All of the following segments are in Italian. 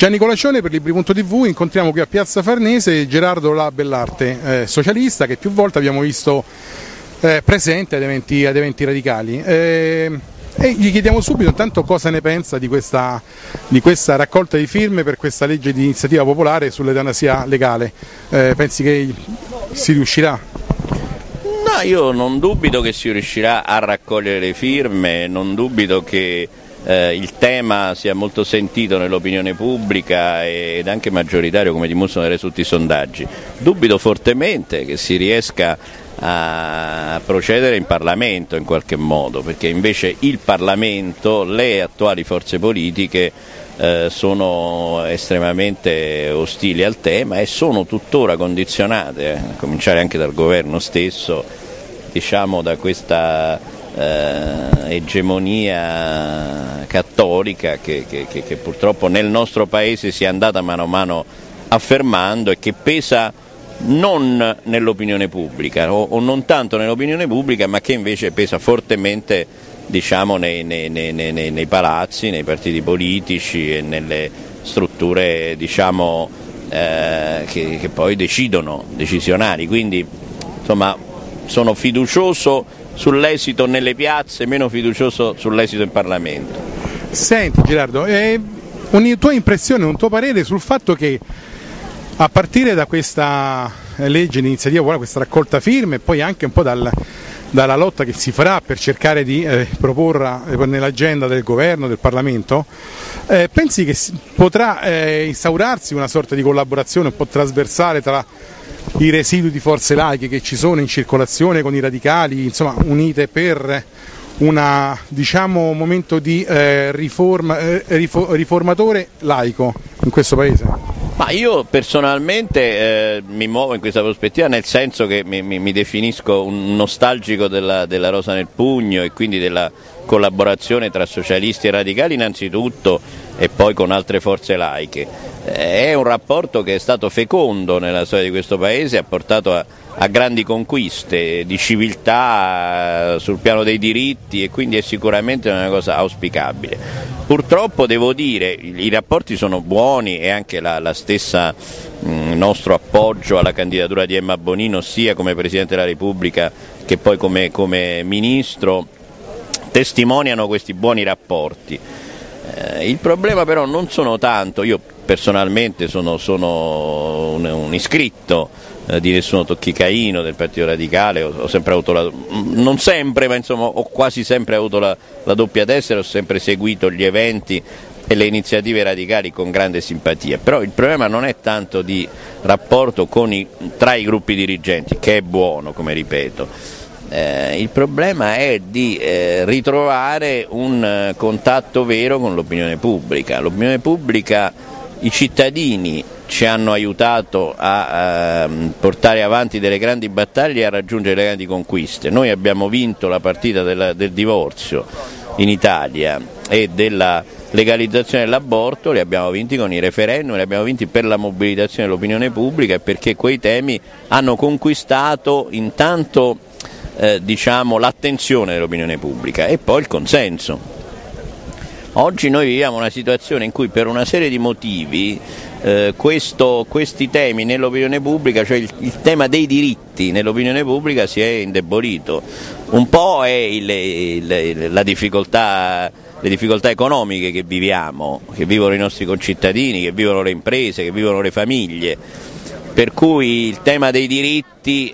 Gianni Colacione per Libri.tv. Incontriamo qui a Piazza Farnese Gerardo La Bellarte, socialista che più volte abbiamo visto presente ad eventi radicali. E gli chiediamo subito intanto cosa ne pensa di questa raccolta di firme per questa legge di iniziativa popolare sull'eutanasia legale. Pensi che si riuscirà? No, io non dubito che si riuscirà a raccogliere le firme, non dubito che il tema sia molto sentito nell'opinione pubblica ed anche maggioritario, come dimostrano tutti i sondaggi. Dubito fortemente che si riesca a procedere in Parlamento in qualche modo, perché invece il Parlamento, le attuali forze politiche sono estremamente ostili al tema e sono tuttora condizionate, a cominciare anche dal governo stesso, diciamo da questa egemonia cattolica che purtroppo nel nostro paese si è andata mano a mano affermando e che pesa non nell'opinione pubblica o non tanto nell'opinione pubblica, ma che invece pesa fortemente, diciamo, nei palazzi, nei partiti politici e nelle strutture, diciamo, che poi decisionali. Quindi insomma sono fiducioso sull'esito nelle piazze, meno fiducioso sull'esito in Parlamento. Senti Gerardo, una tua impressione, un tuo parere sul fatto che a partire da questa legge di iniziativa, questa raccolta firme e poi anche un po' dalla lotta che si farà per cercare di proporla nell'agenda del governo, del Parlamento, pensi che potrà instaurarsi una sorta di collaborazione un po' trasversale tra i residui di forze laiche che ci sono in circolazione con i radicali, insomma unite per un momento di riformatore laico in questo Paese? Ma io personalmente mi muovo in questa prospettiva, nel senso che mi definisco un nostalgico della Rosa nel Pugno e quindi della collaborazione tra socialisti e radicali innanzitutto e poi con altre forze laiche. È un rapporto che è stato fecondo nella storia di questo Paese, ha portato a grandi conquiste di civiltà sul piano dei diritti e quindi è sicuramente una cosa auspicabile. Purtroppo devo dire i rapporti sono buoni e anche la stessa nostro appoggio alla candidatura di Emma Bonino sia come Presidente della Repubblica che poi come Ministro testimoniano questi buoni rapporti. Il problema però non sono tanto, io personalmente sono un iscritto di Nessuno Tocchi Caino del Partito Radicale, ho sempre avuto non sempre, ma insomma ho quasi sempre avuto la doppia tessera, ho sempre seguito gli eventi e le iniziative radicali con grande simpatia, però il problema non è tanto di rapporto tra i gruppi dirigenti, che è buono, come ripeto. Il problema è di ritrovare un contatto vero con l'opinione pubblica. L'opinione pubblica, i cittadini ci hanno aiutato a portare avanti delle grandi battaglie e a raggiungere le grandi conquiste. Noi abbiamo vinto la partita del divorzio in Italia e della legalizzazione dell'aborto, li abbiamo vinti con i referendum, li abbiamo vinti per la mobilitazione dell'opinione pubblica e perché quei temi hanno conquistato intanto l'attenzione dell'opinione pubblica e poi il consenso. Oggi noi viviamo una situazione in cui per una serie di motivi questi temi nell'opinione pubblica, cioè il tema dei diritti nell'opinione pubblica si è indebolito. Un po' è le difficoltà economiche che viviamo, che vivono i nostri concittadini, che vivono le imprese, che vivono le famiglie. Per cui il tema dei diritti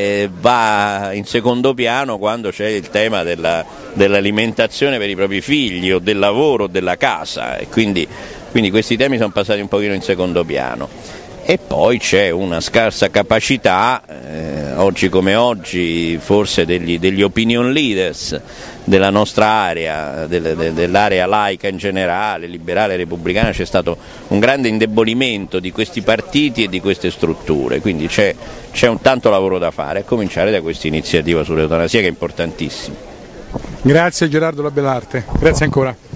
va in secondo piano quando c'è il tema dell'alimentazione per i propri figli o del lavoro o della casa e quindi questi temi sono passati un pochino in secondo piano. E poi c'è una scarsa capacità, oggi come oggi, forse degli opinion leaders della nostra area, dell'area laica in generale, liberale, repubblicana, c'è stato un grande indebolimento di questi partiti e di queste strutture, quindi c'è un tanto lavoro da fare, a cominciare da questa iniziativa sull'eutanasia che è importantissima. Grazie Gerardo La Bellarte, grazie ancora.